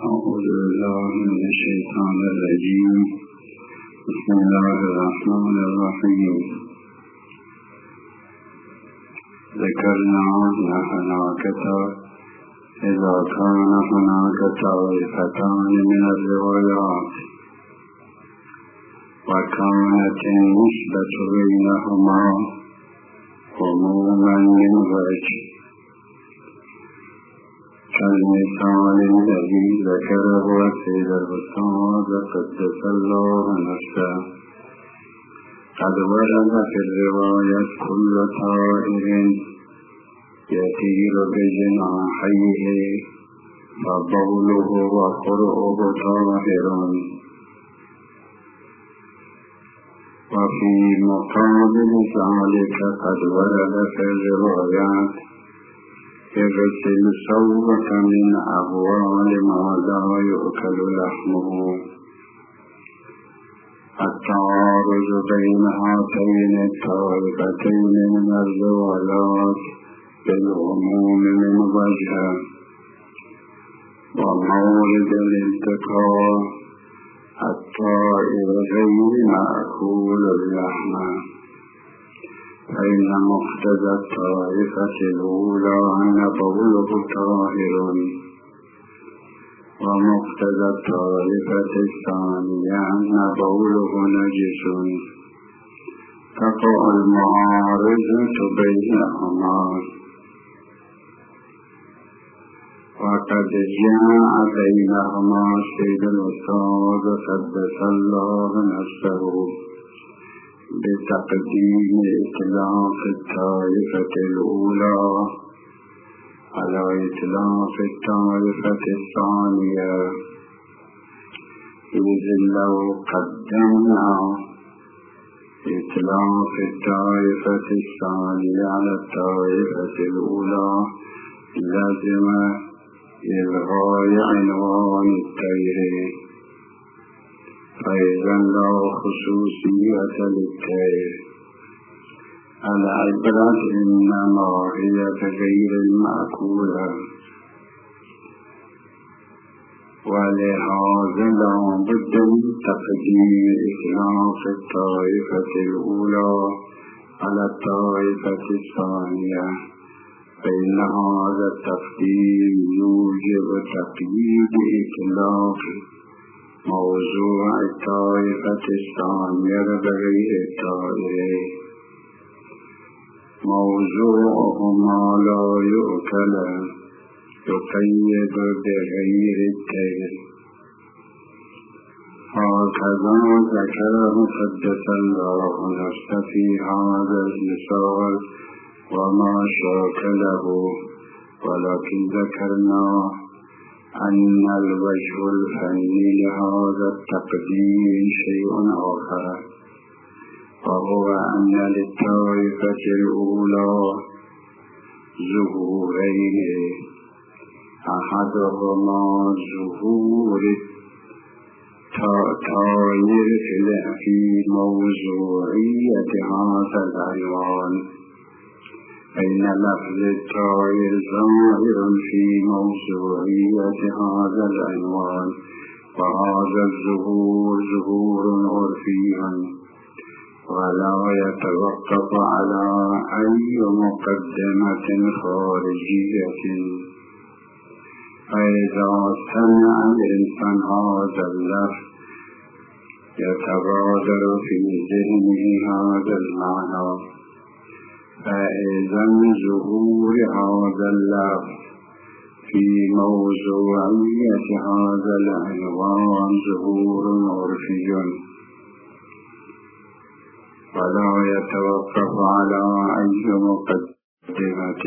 أعوذ بالله من الشيطان الرجيم. بسم الله الرحمن الرحيم. ذكرنا هناك إذا كان هناك طائفتان من الروايات وكانت النسبة بينهما عموما من وجه، كالمثال الذي ذكره سيد الأستاذ قدس الله نفسه. قد ورد في الرواية كل طائر يطير بجناحيه فبوله وقرؤه طاهر، وفي مقابل ذلك قد ورد في الروايات اغسل ثوبك من أهوال ما لا يؤكل لحمه. التعارض بين هاتين الطائفتين من الروايات بالعموم من وجه، ومورد الالتقاء الطائر غير مأكول اللحم، فإن مقتضى الطائفة الأولى أن بوله طاهر، ومقتضى الطائفة الثانية أن بوله نجس، تقع المعارضة بينهما. وقد جاء بينهما سيد الأستاذ قدس الله نفسه بتقديم إطلاق الطائفة الأولى على إطلاق الطائفة الثانية، إذ لو قدمنا إطلاق الطائفة الثانية على الطائفة الأولى لازم إلغاء عنوان الطير، فإذا لا خصوصية للطير. العبرة إنما هي بغير المأكولة، ولهذا لا بد من تقديم إطلاق الطائفة الأولى على الطائفة الثانية، فإن هذا التقديم يوجب تقييد إطلاق موضوع الطائفة الثانية بغير الطائر. موضوعهما لا يؤكل يقيد بغير الطير، هكذا ذكره قدس الله نفسه في هذا المثال وما شاكله. ولكن ذكرنا أن الوجه الفني لهذا التقديم شيء آخر، وهو أن للطائفة الأولى ظهورين، أحدهما ظهور الطائر في موضوعية هذا العنوان، فإن لفظ الطائر ظاهر في موضوعية هذا العنوان، وهذا الظهور ظهور عرفي ولا يتوقف على أي مقدمة خارجية. فإذا سمع الإنسان هذا اللفظ يتبادر في ذهنه هذا المعنى، فإذا ظهور هذا اللفظ في موضوعية هذا العنوان ظهور عرفي ولا يتوقف على أي مقدمة.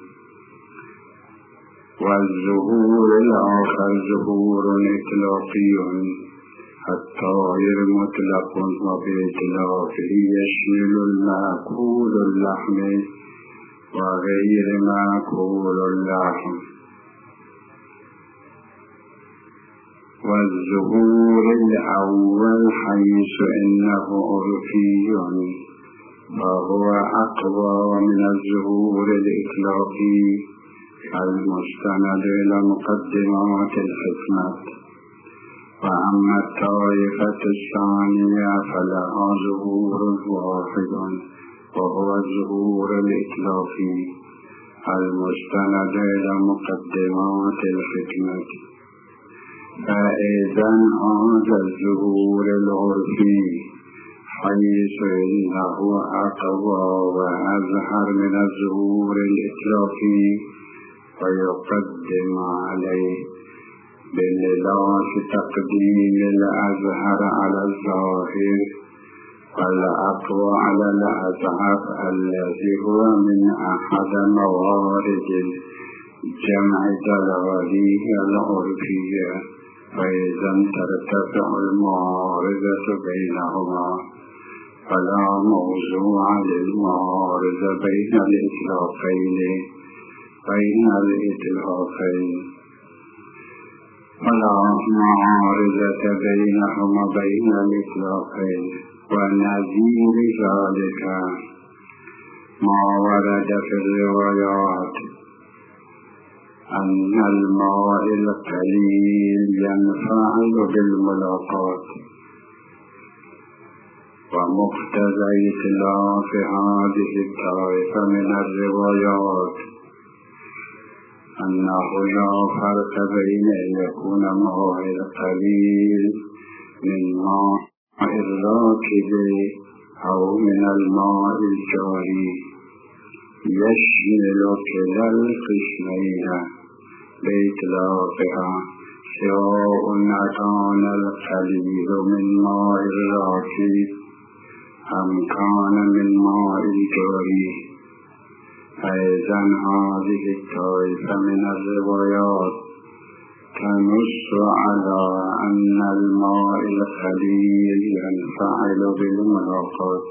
والظهور الآخر ظهور إطلاقي، الطائر مطلق وبإطلاقه يشمل المأكول اللحم وغير مأكول اللحم. والظهور الأول حيث إنه عرفي فهو أقوى من الظهور الإطلاقي المستند إلى مقدمات الحكمة. وأما الطائفة الثانية فلها ظهور واحد وهو الظهور الإطلاقي المستند إلى مقدمات الحكمة. فإذا هذا الظهور العرفي حيث إنه أقوى وأظهر من الظهور الإطلاقي ويقدم عليه بلباس تقديم الأظهر على الظاهر والأقوى على الأضعف الذي هو من أحد موارد الجمع دلاليه العرفية. فإذا ترتفع المعارضة بينهما فلا موضوع للمعارضة بين الإطلاقين فلا معارضة بينهما بين الإطلاقين. ونظير ذلك ما ورد في الروايات أن الماء القليل ينفعل بالملاقات. ومقتضى إتلاف هذه الطائفة من الروايات أنه لا فرق بين أن يكون الماء القليل من ماء الراكد أو من الماء الجاري، يشمل كلا القسمين بإطلاقها، سواء كان القليل من ماء الراكد أم كان من ماء الجاري. فإذا هذه الطائفة من الروايات تنص على أن الماء القليل ينفعل بالملاقات.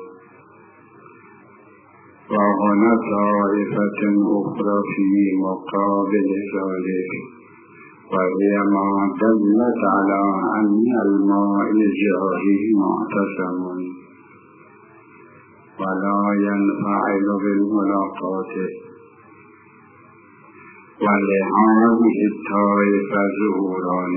وهنا طائفة أخرى في مقابل ذلك، وهي ما دلت على أن الماء الجاري معتصم ولا ينفعل بالملاقات. ولهذه الطائفة ظهوران: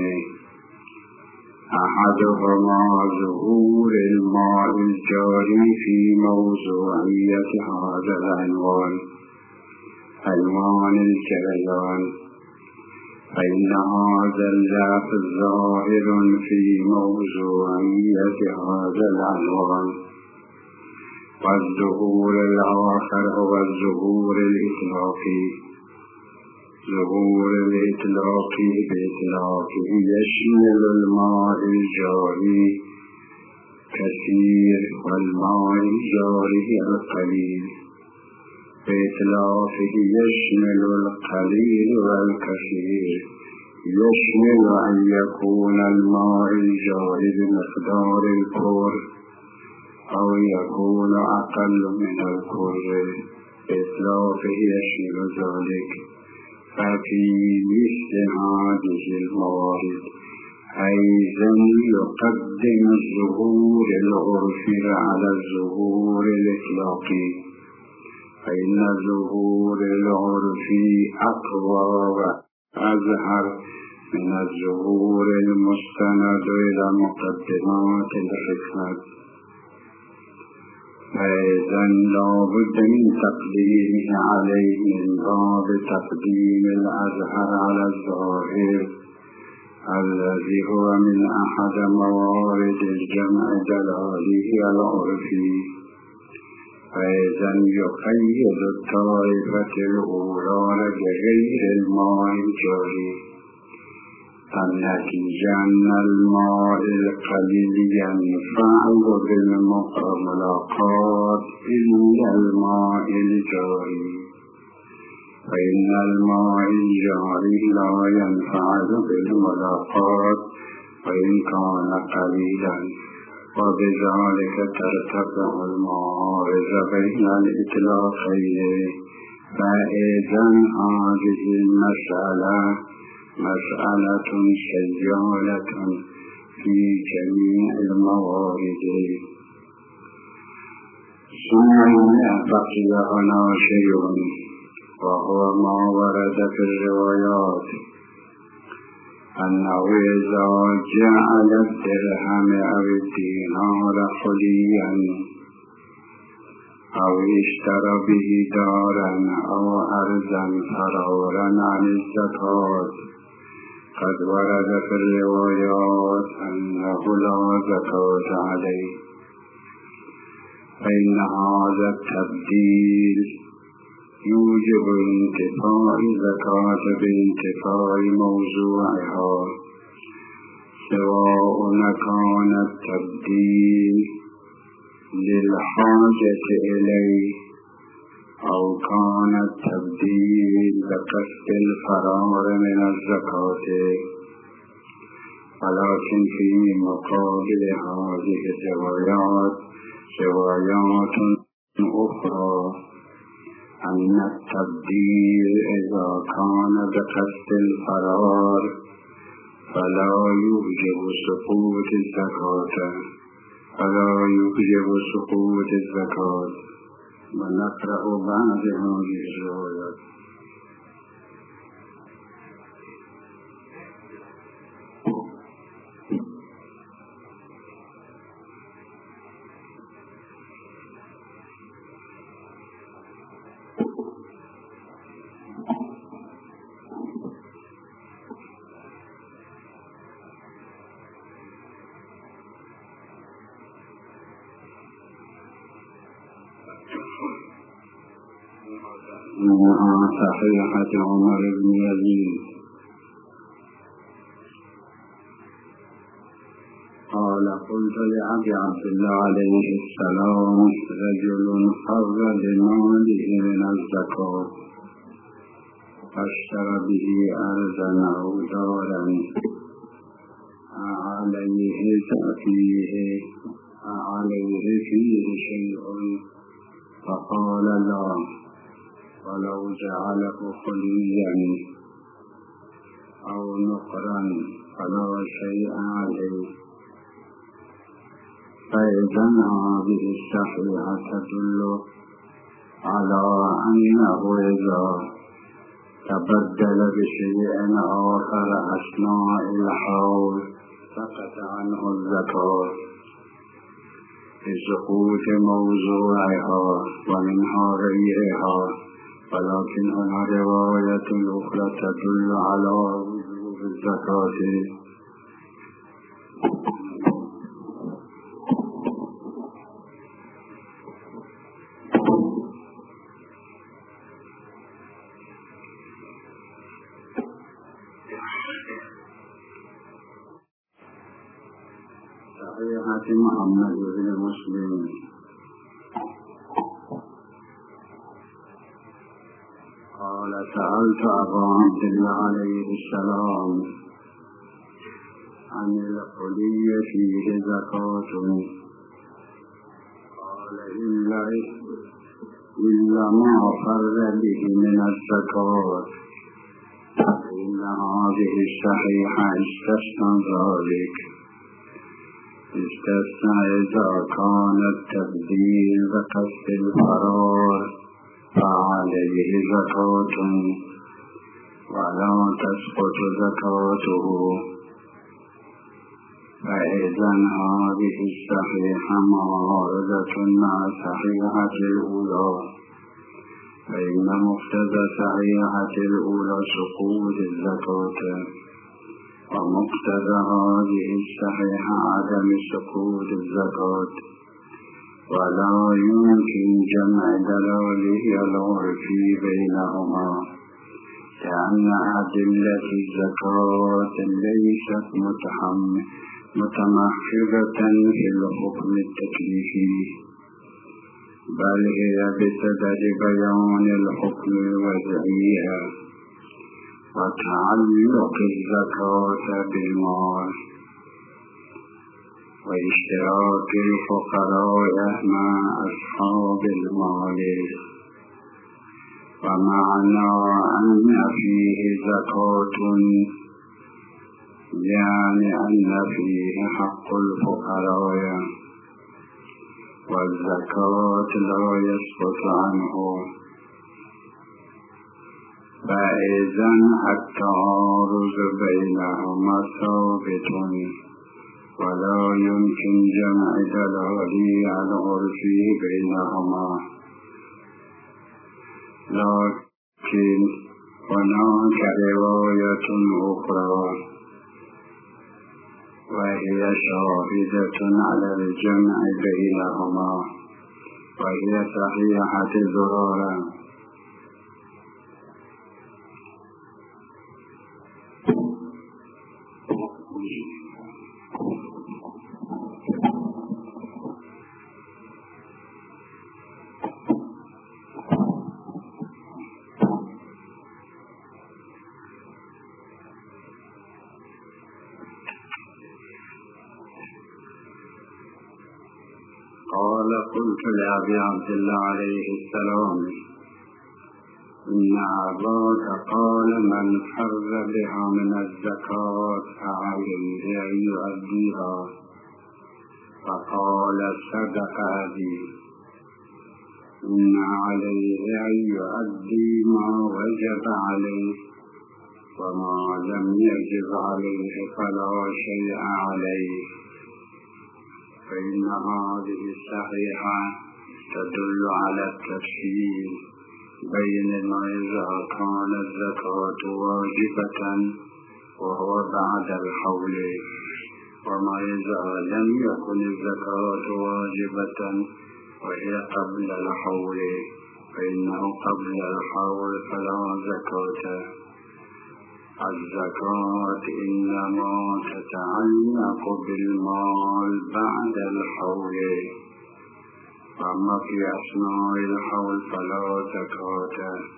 أحدهما ظهور الماء الجاري في موضوعية هذا العنوان، عنوان الجريان، فإن هذا اللفظ ظاهر في موضوعية هذا العنوان. والظهور الآخر هو الظهور الإطلاقي. ظهور الإطلاقي بإطلاقه يشمل الماء الجاري كثير والماء الجاري القليل، بإطلاقه يشمل القليل والكثير. يشمل أن يكون الماء الجاري بمقدار الكر أو يكون أقل من الكر، بإطلاقه يشمل ذلك. ففي مثل هذه الموارد أيضا يقدم الظهور العرفي على الظهور الإطلاقي، فإن الظهور العرفي أقوى وأظهر من الظهور المستند إلى مقدمات الحكمة. فإذا لا بد من تقديمه عليه من باب تقديم الأظهر على الظاهر الذي هو من أحد موارد الجمع دلاله العرفي. فإذا يقيد الطائفة الأولى بغير الماء الجاري، النتيجة أن الماء القليل ينفعل بالملاقات إلا الماء الجاري، فإن الماء الجاري لا ينفعل بالملاقات وإن كان قليلا. وبذلك ترتفع المعارضة بين الإطلاقين. فإذا هذه المسألة مسألة سيالة في جميع الموارد. ثم بقي هنا شيء وهو ما ورد في الروايات أنه إذا جعل الدرهم أو الدينار حليا أو اشترى به دارا أو أرضا فرارا عن الزكاة قد ورد في الروايات أنه لا زكاة عليه، فإن هذا التبديل يوجب انتفاء زكاة بانتفاء موضوعها، سواء كان التبديل للحاجة إليه أو كان التبديل بقصد الفرار من الزكاة. ولكن في مقابل هذه الروايات روايات أخرى أن التبديل إذا كان بقصد الفرار فلا يوجب سقوط الزكاة. ونقرأ بعض هذه الروايات. منها صحيحة عمر بن يزيد قال قلت لأبي عبد الله عليه السلام رجل خرج بماله من الزكاة فاشترى به أرضا أو دارا أعليه فيه شيء؟ فقال لا، ولو جعله خليا أو نقرا فلا شيء عليه. فإذا هذه الصحيحة تدل على أنه إذا تبدل بشيء آخر أثناء الحول سقط عنه الزكاة بسقوط موضوعها ومنها غيرها. ولكن هنا رواية أخرى تدل على وجوب الزكاة. صحيحة محمد بن مسلم قال سألت أبا عبد الله عليه السلام عن الحلي فيه زكاة؟ قال إلا ما فر به من الزكاة. إن هذه الصحيحة استثنى ذلك، استثنى إذا كان التبديل بقصد الفرار فعليه زكاة ولا تسقط زكاته. فإذا هذه الصحيحة معارضة مع صحيحة الأولى، فإن مقتضى صحيحة الأولى سقوط الزكاة، ومقتضى هذه الصحيحة عدم سقوط الزكاة. ولا يمكن جمع دلائل العرفي بينهما، لأن أدلة الزكاة ليست متمحضة في الحكم التكليفي، بل هي بصدد بيان الحكم الوضعي وتعلق الزكاة بالمال واشتراك الفقراء مع أصحاب المال. ومعنى أن فيه زكاة يعني أن فيه حق الفقراء، والزكاة لا يسقط عنه. فإذا التعارض بينهما ثابت ولا يمكن جمع دلالة العرفي بينهما، لكن هناك رواية أخرى وهي شاهدة على الجمع بينهما وهي صحيحة زرارة. قال: قلت لأبي عبد الله عليه السلام: إن أباك قال من فرز بها من الزكاة فعليه أن يؤديها. فقال: صدق أبي، إن عليه أن يؤدي ما وجب عليه، وما لم يجب عليه فلا شيء عليه. فإن هذه الصحيحة تدل على التفصيل بين ما إذا كان الزكاة واجبة وهو بعد الحول، وما إذا لم يكن الزكاة واجبة وهي قبل الحول، فإنه قبل الحول فلا زكاة. الزكاة إنما تتعلق بالمال بعد الحول، أما في أثناء الحول فلا زكاة.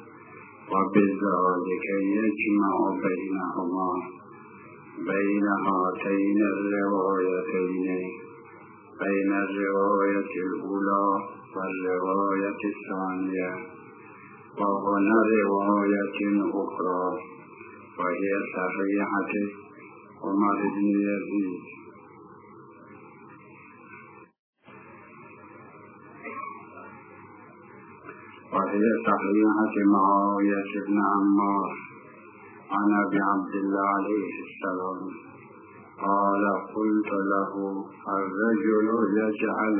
وبذلك يجمع بينهما بين هاتين الروايتين، بين الرواية الأولى والرواية الثانية. وهنا رواية أخرى وهي صحيحة عمر بن يزيد، وهي صحيحة معاوية بن عمار عن أبي عبد الله عليه السلام قال: قلت له: الرجل يجعل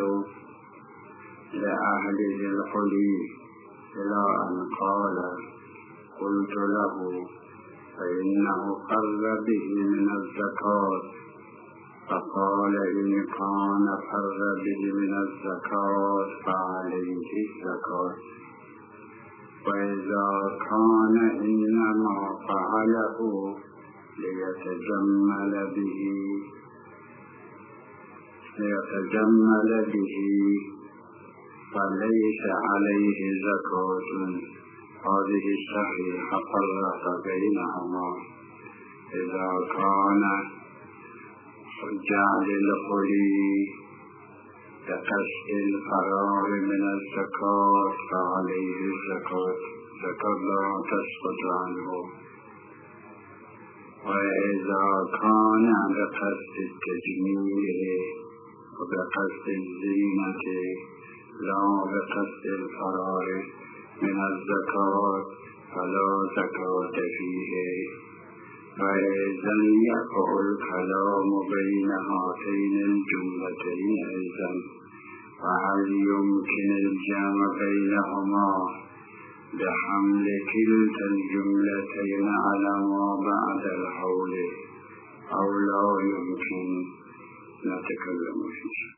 لأهله الحلي، إلى أن قال: قلت له: فإنه قر به من الزكاة. فقال: إن كان قر به من الزكاة فعليه الزكاة. وإذا كان إنما فعله ليتجمل به فليس عليه زكاة. هذه الصحيحة فرق بينهما. إذا كان جعل الحلي بقصد الفرار من الزكاة فعليه الزكاة، زكاة لا تسقط عنه. وإذا كان بقصد التجميل وبقصد الزينة لا بقصد الفرار من الزكاة فلا زكاة فيه. فإذا يقع الكلام بين هاتين الجملتين أيضا، فهل يمكن الجمع بينهما بحمل كلتا الجملتين على ما بعد الحول أو لا يمكن؟ نتكلم فيه.